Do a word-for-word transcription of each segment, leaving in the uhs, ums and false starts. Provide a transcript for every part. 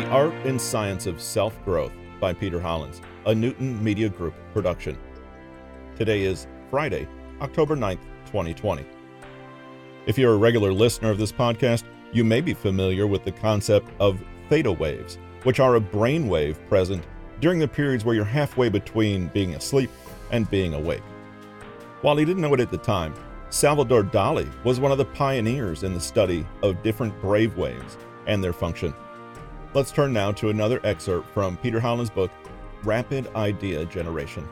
Art and Science of Self-Growth by Peter Hollins, a Newton Media Group production. Today is Friday, October ninth, twenty twenty. If you're a regular listener of this podcast, you may be familiar with the concept of theta waves, which are a brain wave present during the periods where you're halfway between being asleep and being awake. While he didn't know it at the time, Salvador Dali was one of the pioneers in the study of different brave waves and their function. Let's turn now to another excerpt from Peter Hollins' book, Rapid Idea Generation.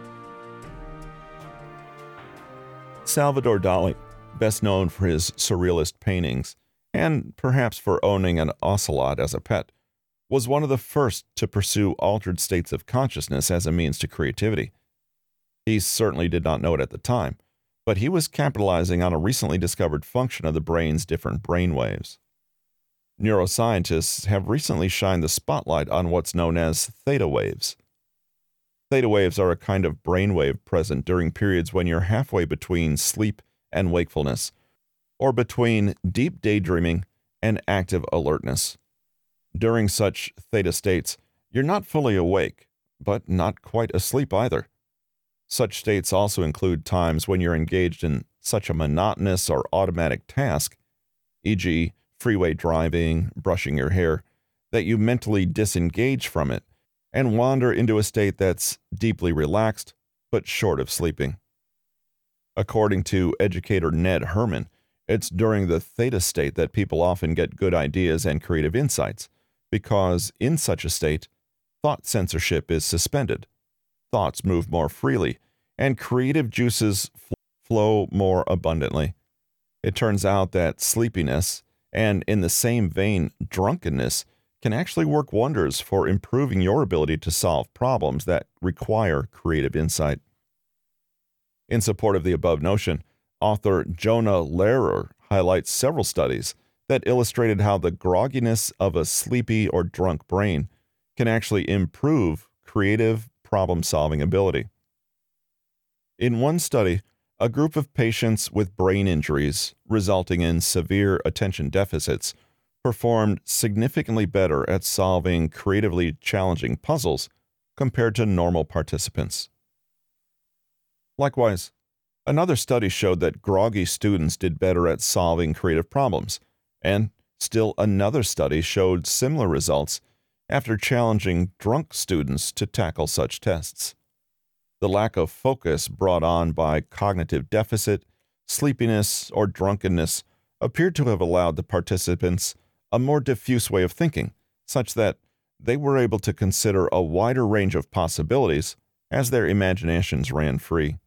Salvador Dali, best known for his surrealist paintings, and perhaps for owning an ocelot as a pet, was one of the first to pursue altered states of consciousness as a means to creativity. He certainly did not know it at the time, but he was capitalizing on a recently discovered function of the brain's different brain waves. Neuroscientists have recently shined the spotlight on what's known as theta waves. Theta waves are a kind of brainwave present during periods when you're halfway between sleep and wakefulness, or between deep daydreaming and active alertness. During such theta states, you're not fully awake, but not quite asleep either. Such states also include times when you're engaged in such a monotonous or automatic task, for example, freeway driving, brushing your hair, that you mentally disengage from it and wander into a state that's deeply relaxed but short of sleeping. According to educator Ned Herman, it's during the theta state that people often get good ideas and creative insights, because in such a state, thought censorship is suspended, thoughts move more freely, and creative juices flow more abundantly. It turns out that sleepiness, and in the same vein, drunkenness, can actually work wonders for improving your ability to solve problems that require creative insight. In support of the above notion, author Jonah Lehrer highlights several studies that illustrated how the grogginess of a sleepy or drunk brain can actually improve creative problem-solving ability. In one study, a group of patients with brain injuries resulting in severe attention deficits performed significantly better at solving creatively challenging puzzles compared to normal participants. Likewise, another study showed that groggy students did better at solving creative problems, and still another study showed similar results after challenging drunk students to tackle such tests. The lack of focus brought on by cognitive deficit, sleepiness, or drunkenness appeared to have allowed the participants a more diffuse way of thinking, such that they were able to consider a wider range of possibilities as their imaginations ran free.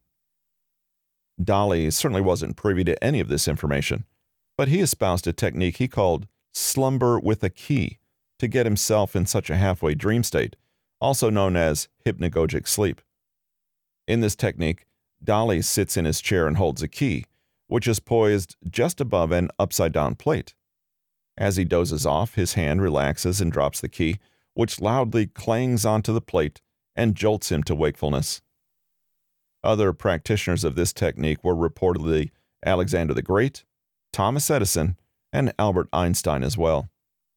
Dali certainly wasn't privy to any of this information, but he espoused a technique he called slumber with a key to get himself in such a halfway dream state, also known as hypnagogic sleep. In this technique, Dali sits in his chair and holds a key, which is poised just above an upside-down plate. As he dozes off, his hand relaxes and drops the key, which loudly clangs onto the plate and jolts him to wakefulness. Other practitioners of this technique were reportedly Alexander the Great, Thomas Edison, and Albert Einstein as well.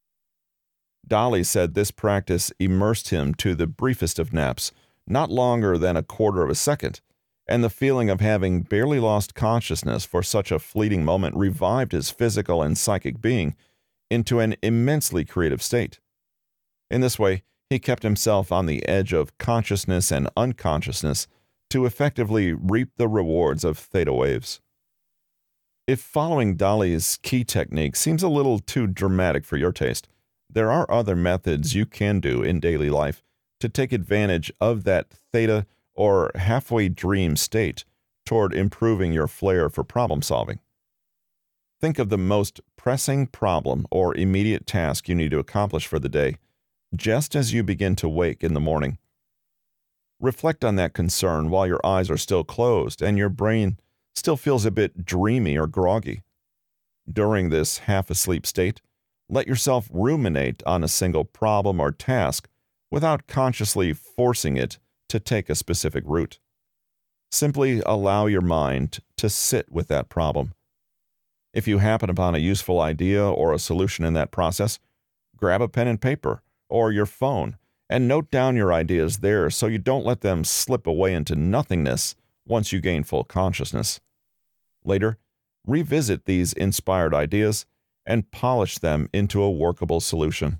Dali said this practice immersed him to the briefest of naps, not longer than a quarter of a second, and the feeling of having barely lost consciousness for such a fleeting moment revived his physical and psychic being into an immensely creative state. In this way, he kept himself on the edge of consciousness and unconsciousness to effectively reap the rewards of theta waves. If following Dali's key technique seems a little too dramatic for your taste, there are other methods you can do in daily life to take advantage of that theta or halfway dream state toward improving your flair for problem solving. Think of the most pressing problem or immediate task you need to accomplish for the day, just as you begin to wake in the morning. Reflect on that concern while your eyes are still closed and your brain still feels a bit dreamy or groggy. During this half-asleep state, let yourself ruminate on a single problem or task without consciously forcing it to take a specific route. Simply allow your mind to sit with that problem. If you happen upon a useful idea or a solution in that process, grab a pen and paper or your phone and note down your ideas there so you don't let them slip away into nothingness once you gain full consciousness. Later, revisit these inspired ideas and polish them into a workable solution.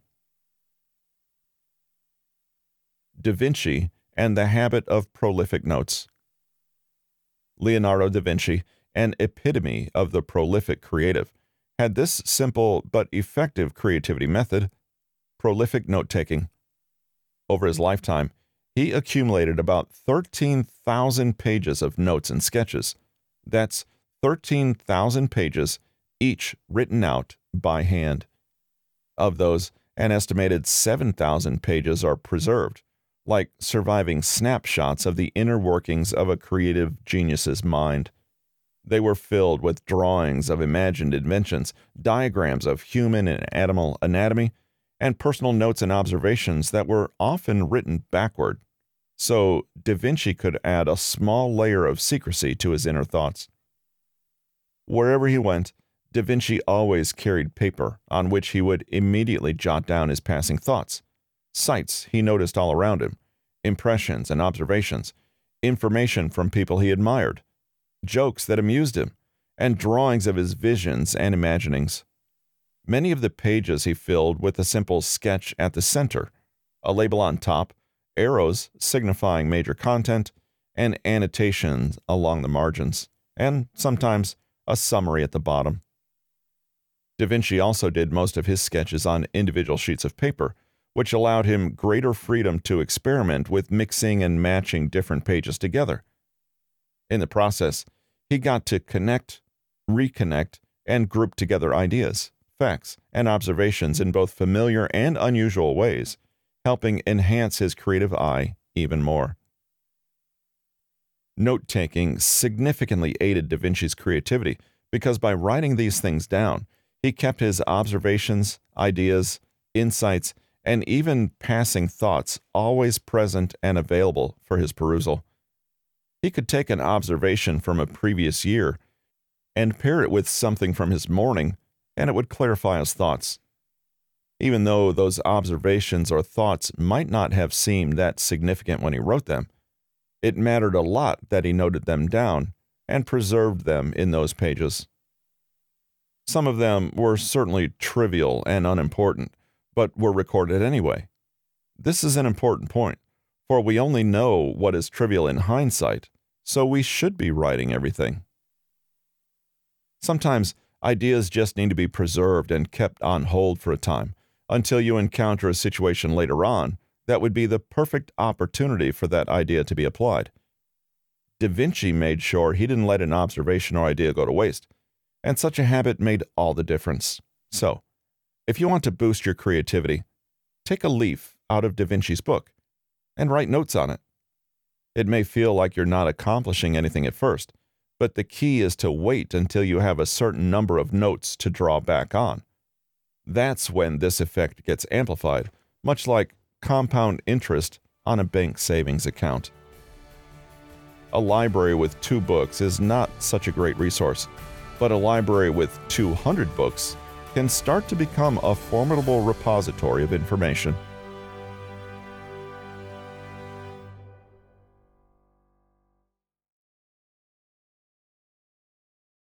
Da Vinci and the habit of prolific notes. Leonardo da Vinci, an epitome of the prolific creative, had this simple but effective creativity method: prolific note-taking. Over his lifetime, he accumulated about thirteen thousand pages of notes and sketches. That's thirteen thousand pages, each written out by hand. Of those, an estimated seven thousand pages are preserved, like surviving snapshots of the inner workings of a creative genius's mind. They were filled with drawings of imagined inventions, diagrams of human and animal anatomy, and personal notes and observations that were often written backward, so Da Vinci could add a small layer of secrecy to his inner thoughts. Wherever he went, Da Vinci always carried paper on which he would immediately jot down his passing thoughts, sights he noticed all around him, impressions and observations, information from people he admired, jokes that amused him, and drawings of his visions and imaginings. Many of the pages he filled with a simple sketch at the center, a label on top, arrows signifying major content, and annotations along the margins, and sometimes a summary at the bottom. Da Vinci also did most of his sketches on individual sheets of paper, which allowed him greater freedom to experiment with mixing and matching different pages together. In the process, he got to connect, reconnect, and group together ideas, facts, and observations in both familiar and unusual ways, helping enhance his creative eye even more. Note-taking significantly aided Da Vinci's creativity because by writing these things down, he kept his observations, ideas, insights, and even passing thoughts always present and available for his perusal. He could take an observation from a previous year and pair it with something from his morning, and it would clarify his thoughts. Even though those observations or thoughts might not have seemed that significant when he wrote them, it mattered a lot that he noted them down and preserved them in those pages. Some of them were certainly trivial and unimportant, but were recorded anyway. This is an important point, for we only know what is trivial in hindsight, so we should be writing everything. Sometimes ideas just need to be preserved and kept on hold for a time, until you encounter a situation later on that would be the perfect opportunity for that idea to be applied. Da Vinci made sure he didn't let an observation or idea go to waste, and such a habit made all the difference. So, if you want to boost your creativity, take a leaf out of Da Vinci's book and write notes on it. It may feel like you're not accomplishing anything at first, but the key is to wait until you have a certain number of notes to draw back on. That's when this effect gets amplified, much like compound interest on a bank savings account. A library with two books is not such a great resource, but a library with two hundred books can start to become a formidable repository of information.